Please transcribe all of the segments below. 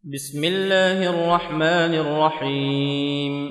بسم الله الرحمن الرحيم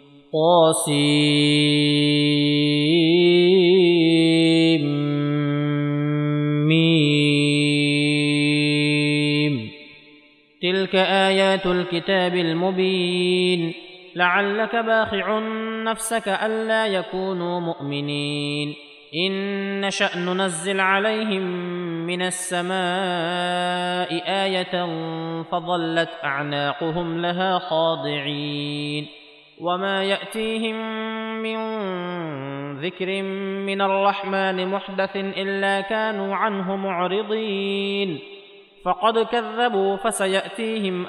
طاسيم تلك آيات الكتاب المبين لعلك باخع نفسك ألا يكونوا مؤمنين إن نشأ ننزل عليهم من السماء آية فظلت أعناقهم لها خاضعين وما يأتيهم من ذكر من الرحمن محدث إلا كانوا عنه معرضين فقد كذبوا فسيأتيهم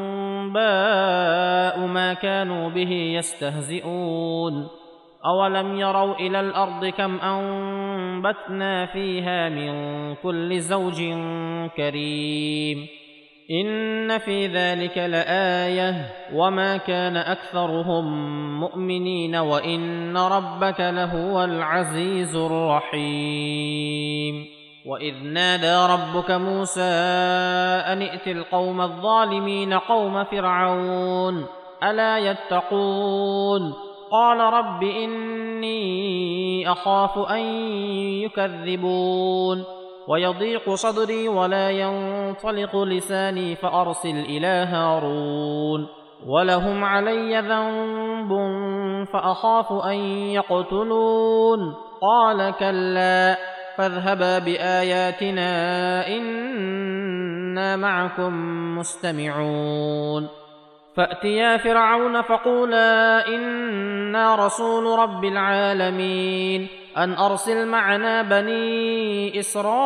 أنباء ما كانوا به يستهزئون أولم يروا إلى الأرض كم أنبتنا فيها من كل زوج كريم إن في ذلك لآية وما كان أكثرهم مؤمنين وإن ربك لهو العزيز الرحيم وإذ نادى ربك موسى أن ائت القوم الظالمين قوم فرعون ألا يتقون قال رب إني أخاف أن يكذبون ويضيق صدري ولا ينطلق لساني فأرسل إلى هارون ولهم علي ذنب فأخاف أن يقتلون قال كلا فاذهبا بآياتنا إنا معكم مستمعون فأتيا فرعون فقولا إنا رسول رب العالمين أن أرسل معنا بني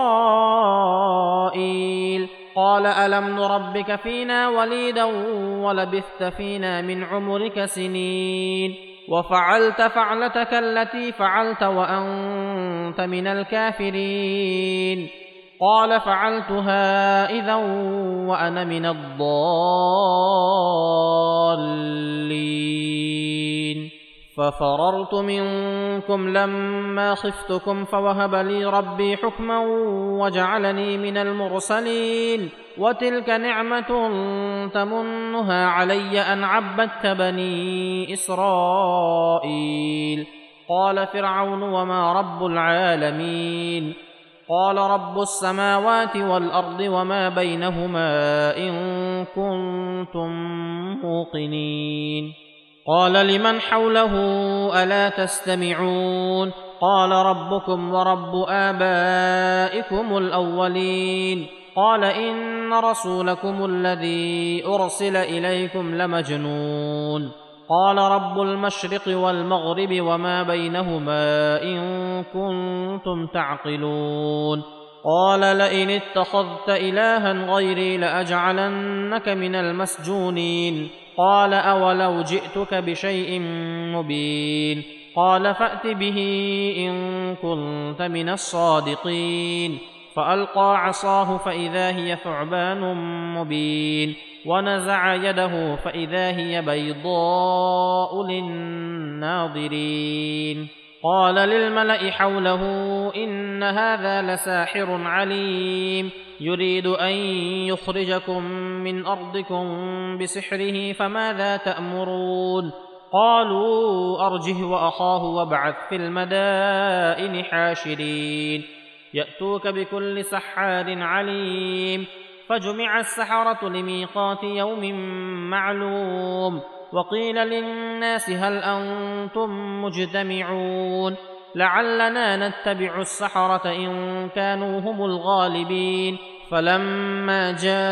إسرائيل قال ألم نربك فينا وليدا ولبثت فينا من عمرك سنين وفعلت فعلتك التي فعلت وأنت من الكافرين قال فعلتها إذا وأنا من الضالين ففررت منكم لما خفتكم فوهب لي ربي حكما وجعلني من المرسلين وتلك نعمة تمنها علي أن عبدت بني إسرائيل قال فرعون وما رب العالمين قال رب السماوات والأرض وما بينهما إن كنتم موقنين قال لمن حوله ألا تستمعون قال ربكم ورب آبائكم الأولين قال إن رسولكم الذي أرسل إليكم لمجنون قال رب المشرق والمغرب وما بينهما إن كنتم تعقلون قال لئن اتخذت إلها غيري لأجعلنك من المسجونين قال أولو جئتك بشيء مبين قال فأت به إن كنت من الصادقين فألقى عصاه فإذا هي ثعبان مبين ونزع يده فإذا هي بيضاء للناظرين قال للملأ حوله إن هذا لساحر عليم يريد أن يخرجكم من أرضكم بسحره فماذا تأمرون قالوا أرجه وأخاه وابعث في المدائن حاشرين يأتوك بكل سحار عليم فجمع السحرة لميقات يوم معلوم وقيل للناس هل أنتم مجتمعون لعلنا نتبع السحرة إن كانوا هم الغالبين فلما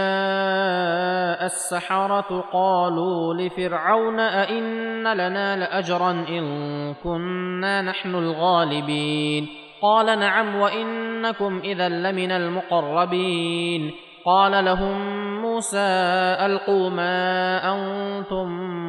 جاء السحرة قالوا لفرعون أئن لنا لأجرا إن كنا نحن الغالبين قال نعم وإنكم إذا لمن المقربين قال لهم موسى ألقوا ما أنتم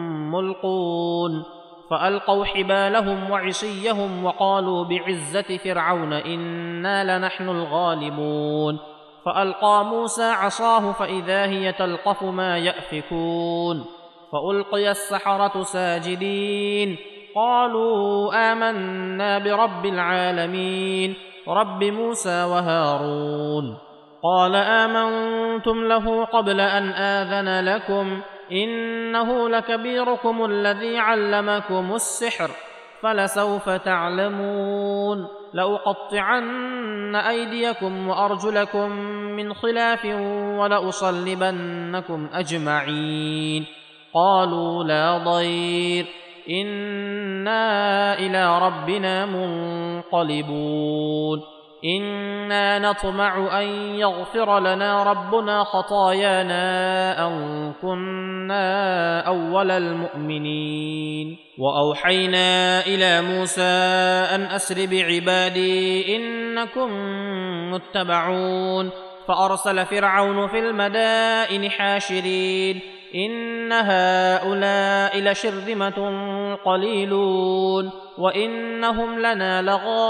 ملقون فألقوا حبالهم وعصيهم وقالوا بعزة فرعون إنا لنحن الغالبون فألقى موسى عصاه فإذا هي تلقف ما يأفكون فألقي السحرة ساجدين قالوا آمنا برب العالمين رب موسى وهارون قال آمنتم له قبل أن آذن لكم إنه لكبيركم الذي علمكم السحر فلسوف تعلمون لأقطعن أيديكم وأرجلكم من خلاف ولأصلبنكم أجمعين قالوا لا ضير إنا إلى ربنا منقلبون إنا نطمع أن يغفر لنا ربنا خطايانا أن كنا أول المؤمنين وأوحينا إلى موسى أن أسر بعبادي إنكم متبعون فأرسل فرعون في المدائن حاشرين إن هؤلاء لشرذمة قليلون وإنهم لنا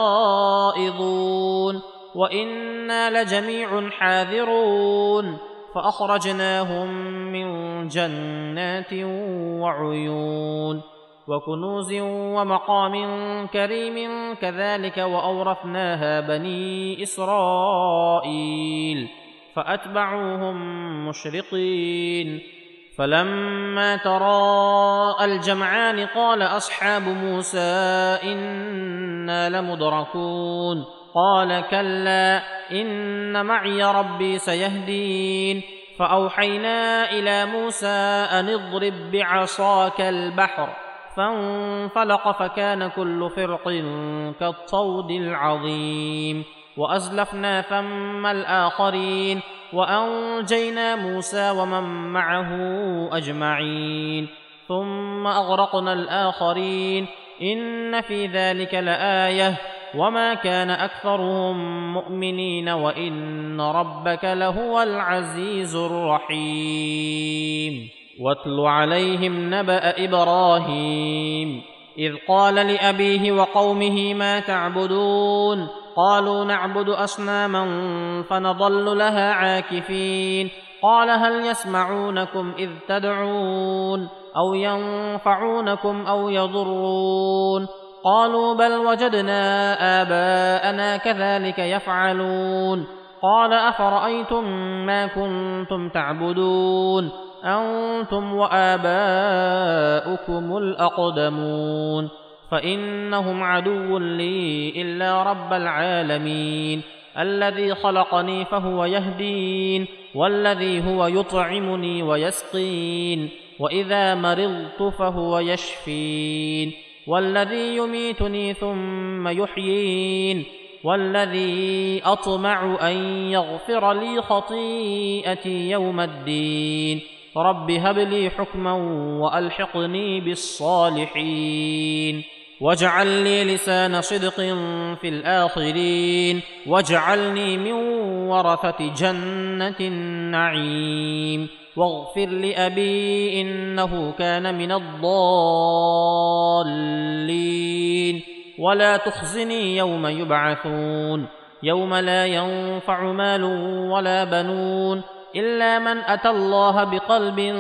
لغائظون وإنا لجميع حاذرون فأخرجناهم من جنات وعيون وكنوز ومقام كريم كذلك وأورثناها بني إسرائيل فأتبعوهم مشرقين فلما تراءى الجمعان قال أصحاب موسى إنا لمدركون قال كلا إن معي ربي سيهدين فأوحينا إلى موسى أن اضرب بعصاك البحر فانفلق فكان كل فرق كالطود العظيم وأزلفنا ثم الآخرين وأنجينا موسى ومن معه أجمعين ثم أغرقنا الآخرين إن في ذلك لآية وما كان أكثرهم مؤمنين وإن ربك لهو العزيز الرحيم واتل عليهم نبأ إبراهيم إذ قال لأبيه وقومه ما تعبدون قالوا نعبد أصناما فنظل لها عاكفين قال هل يسمعونكم إذ تدعون أو ينفعونكم أو يضرون قالوا بل وجدنا آباءنا كذلك يفعلون قال أفرأيتم ما كنتم تعبدون أنتم وآباؤكم الأقدمون فإنهم عدو لي إلا رب العالمين الذي خلقني فهو يهدين والذي هو يطعمني ويسقين وإذا مرضت فهو يشفين والذي يميتني ثم يحيين والذي أطمع أن يغفر لي خطيئتي يوم الدين رب هب لي حكما وألحقني بالصالحين واجعل لي لسان صدق في الآخرين واجعلني من ورثة جنة النعيم واغفر لأبي إنه كان من الضالين ولا تخزني يوم يبعثون يوم لا ينفع مال ولا بنون إلا من أتى الله بقلب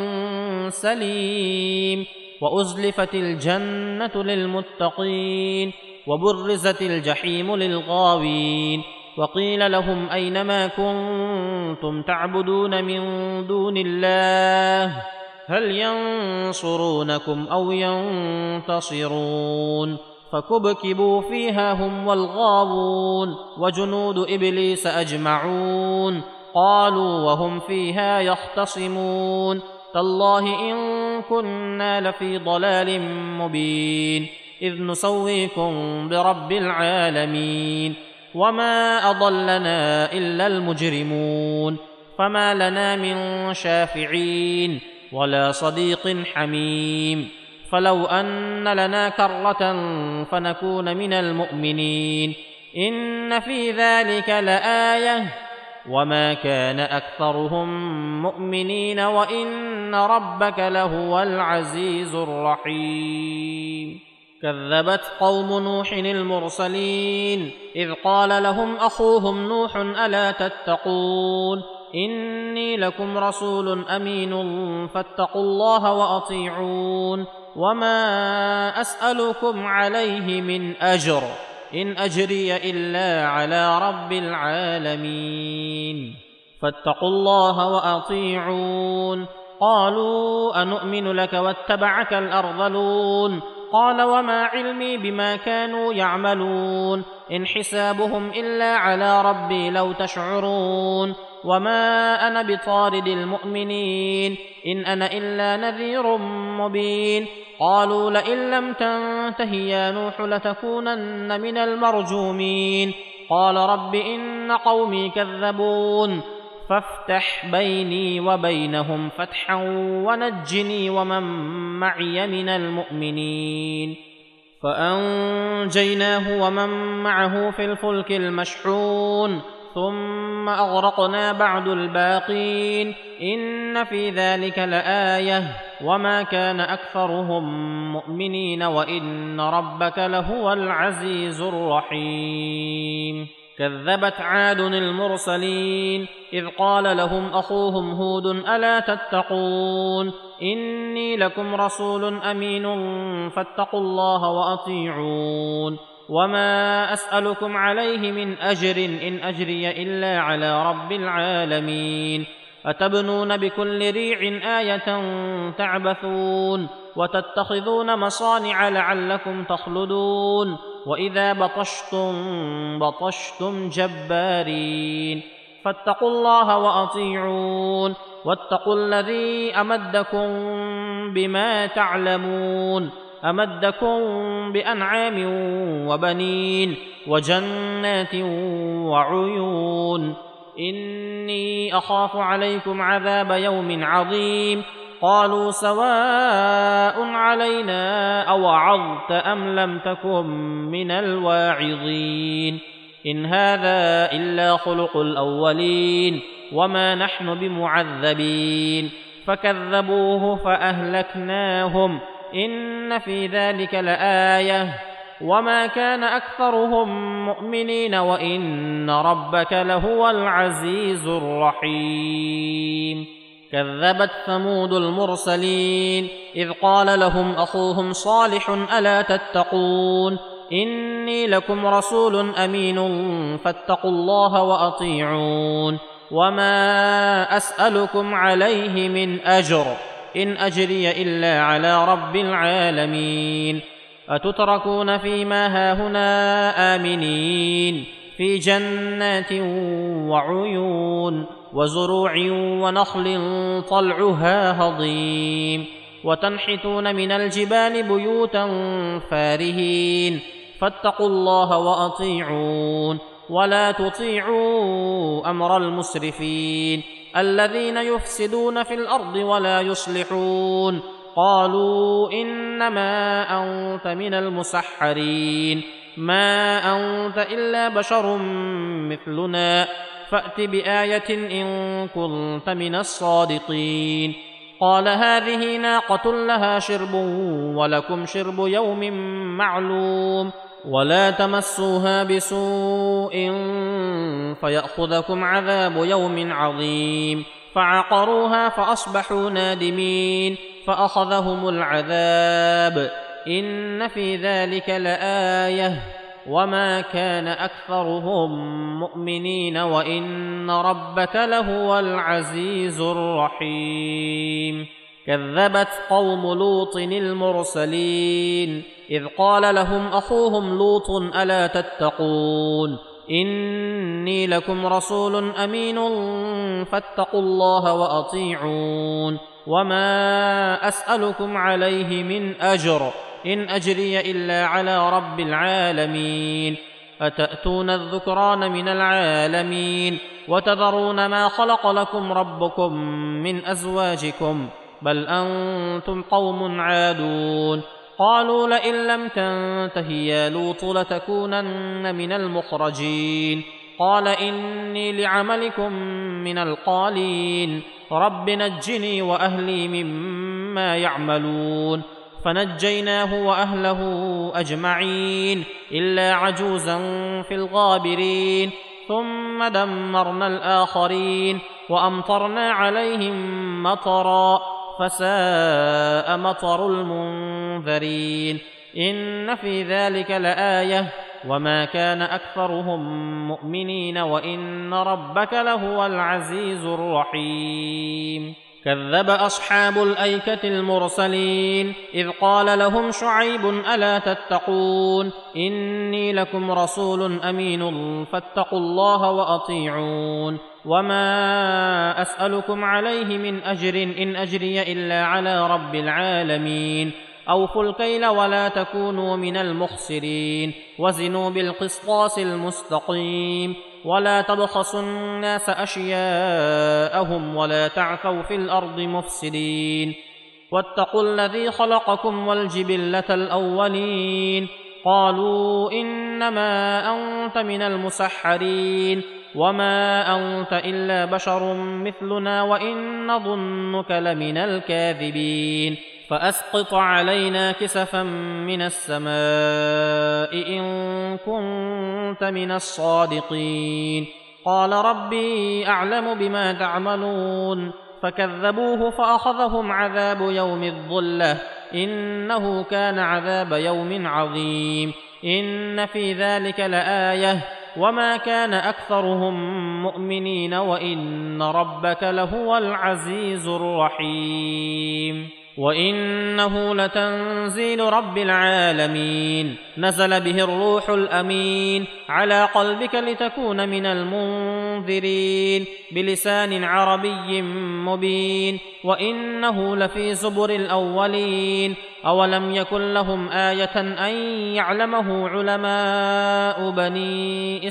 سليم وأزلفت الجنة للمتقين وبرزت الجحيم للغاوين وقيل لهم أين ما كنتم تعبدون من دون الله هل ينصرونكم أو ينتصرون فكبكبوا فيها هم والغاوون وجنود إبليس أجمعون قالوا وهم فيها يختصمون تالله إن كنا لفي ضلال مبين إذ نسويكم برب العالمين وما أضلنا إلا المجرمون فما لنا من شافعين ولا صديق حميم فلو أن لنا كرة فنكون من المؤمنين إن في ذلك لآية وما كان أكثرهم مؤمنين وإن ربك لهو العزيز الرحيم كذبت قوم نوح المرسلين إذ قال لهم أخوهم نوح ألا تتقون إني لكم رسول أمين فاتقوا الله وأطيعون وما أسألكم عليه من أجر إن أجري إلا على رب العالمين فاتقوا الله وأطيعون قالوا أنؤمن لك واتبعك الأرذلون قال وما علمي بما كانوا يعملون إن حسابهم إلا على ربي لو تشعرون وما أنا بطارد المؤمنين إن أنا إلا نذير مبين قالوا لئن لم تنته يا نوح لتكونن من المرجومين قال رب إن قومي كذبون فافتح بيني وبينهم فتحا ونجني ومن معي من المؤمنين فأنجيناه ومن معه في الفلك المشحون ثم أغرقنا بعد الباقين إن في ذلك لآية وما كان أكثرهم مؤمنين وإن ربك لهو العزيز الرحيم كذبت عاد المرسلين إذ قال لهم أخوهم هود ألا تتقون إني لكم رسول أمين فاتقوا الله وأطيعون وما أسألكم عليه من أجر إن أجري إلا على رب العالمين أتبنون بكل ريع آية تعبثون وتتخذون مصانع لعلكم تخلدون وإذا بطشتم جبارين فاتقوا الله وأطيعون واتقوا الذي أمدكم بما تعلمون أمدكم بأنعام وبنين وجنات وعيون إني أخاف عليكم عذاب يوم عظيم قالوا سواء علينا أوعظت أم لم تكن من الواعظين إن هذا إلا خلق الأولين وما نحن بمعذبين فكذبوه فأهلكناهم إن في ذلك لآية وما كان أكثرهم مؤمنين وإن ربك لهو العزيز الرحيم كذبت ثمود المرسلين إذ قال لهم أخوهم صالح ألا تتقون إني لكم رسول أمين فاتقوا الله وأطيعون وما أسألكم عليه من أجر إن أجري إلا على رب العالمين أتتركون فيما هاهنا آمنين في جنات وعيون وزروع ونخل طلعها هضيم وتنحتون من الجبال بيوتا فارهين فاتقوا الله وأطيعون ولا تطيعوا أمر المسرفين الذين يفسدون في الأرض ولا يصلحون قالوا إنما أنت من المسحرين ما أنت إلا بشر مثلنا فأت بآية إن كنت من الصادقين قال هذه ناقة لها شرب ولكم شرب يوم معلوم ولا تمسوها بسوء فيأخذكم عذاب يوم عظيم فعقروها فأصبحوا نادمين فأخذهم العذاب إن في ذلك لآية وما كان أكثرهم مؤمنين وإن ربك لهو العزيز الرحيم كذبت قوم لوط المرسلين إذ قال لهم أخوهم لوط ألا تتقون إني لكم رسول أمين فاتقوا الله وأطيعون وما أسألكم عليه من أجر إن أجري إلا على رب العالمين أتأتون الذكران من العالمين وتذرون ما خلق لكم ربكم من أزواجكم بل أنتم قوم عادون قالوا لئن لم تنته يا لوط لتكونن من المخرجين قال إني لعملكم من القالين رب نجني وأهلي مما يعملون فنجيناه وأهله أجمعين إلا عجوزا في الغابرين ثم دمرنا الآخرين وأمطرنا عليهم مطرا فساء مطر المنذرين إن في ذلك لآية وما كان أكثرهم مؤمنين وإن ربك لهو العزيز الرحيم. كذب أصحاب الأيكة المرسلين إذ قال لهم شعيب ألا تتقون إني لكم رسول أمين فاتقوا الله وأطيعون وما أسألكم عليه من أجر إن أجري إلا على رب العالمين. أوفوا الكيل ولا تكونوا من المخسرين وزنوا بالقسطاس المستقيم ولا تبخسوا الناس أشياءهم ولا تعثوا في الأرض مفسدين واتقوا الذي خلقكم والجبلة الأولين قالوا إنما أنت من المسحرين وما أنت إلا بشر مثلنا وإن نظنك لمن الكاذبين فأسقط علينا كسفا من السماء إن كنت من الصادقين. قال ربي أعلم بما تعملون فكذبوه فأخذهم عذاب يوم الظلة إنه كان عذاب يوم عظيم. إن في ذلك لآية وما كان أكثرهم مؤمنين وإن ربك لهو العزيز الرحيم. وإنه لتنزيل رب العالمين نزل به الروح الأمين على قلبك لتكون من المنذرين بلسان عربي مبين وإنه لفي زبر الأولين. أولم يكن لهم آية أن يعلمه علماء بني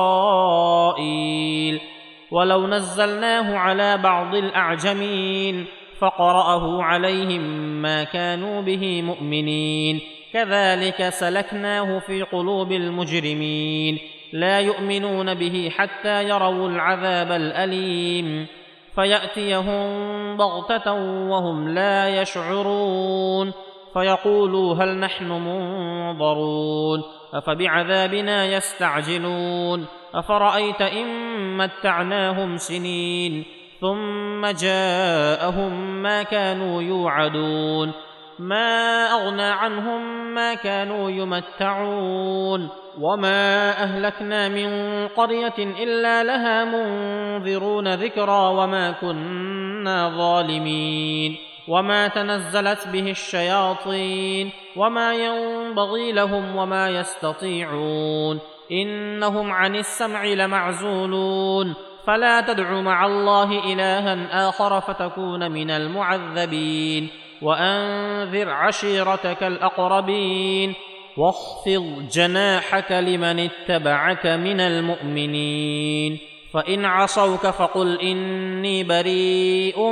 إسرائيل ولو نزلناه على بعض الأعجمين فقرأه عليهم ما كانوا به مؤمنين كذلك سلكناه في قلوب المجرمين لا يؤمنون به حتى يروا العذاب الأليم فيأتيهم بغتة وهم لا يشعرون فيقولوا هل نحن منظرون أفبعذابنا يستعجلون أفرأيت إن متعناهم سنين ثم جاءهم ما كانوا يوعدون ما أغنى عنهم ما كانوا يمتعون وما أهلكنا من قرية إلا لها منذرون ذكرى وما كنا ظالمين وما تنزلت به الشياطين وما ينبغي لهم وما يستطيعون إنهم عن السمع لمعزولون فلا تدع مع الله إلها آخر فتكون من المعذبين وأنذر عشيرتك الأقربين واخفض جناحك لمن اتبعك من المؤمنين فإن عصوك فقل إني بريء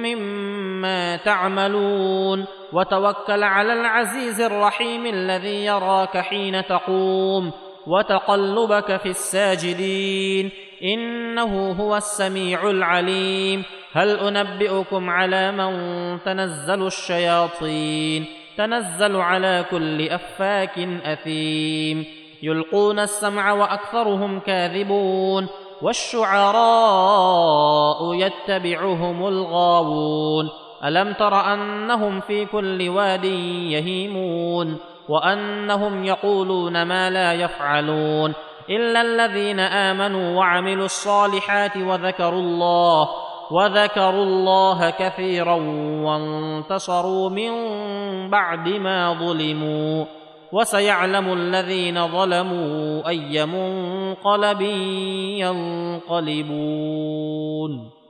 مما تعملون وتوكل على العزيز الرحيم الذي يراك حين تقوم وتقلبك في الساجدين إنه هو السميع العليم. هل أنبئكم على من تنزل الشياطين تنزل على كل أفاك أثيم يلقون السمع وأكثرهم كاذبون والشعراء يتبعهم الغاوون ألم تر أنهم في كل واد يهيمون وأنهم يقولون ما لا يفعلون إلا الذين آمنوا وعملوا الصالحات وذكروا الله كثيرا وانتصروا من بعد ما ظلموا وسيعلم الذين ظلموا أي منقلب ينقلبون.